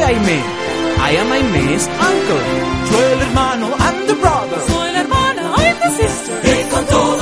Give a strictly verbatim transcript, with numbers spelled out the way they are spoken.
Jaime. I am Jaime's uncle. Yo el hermano and the brother. Soy la hermana, I'm the sister. Y con todo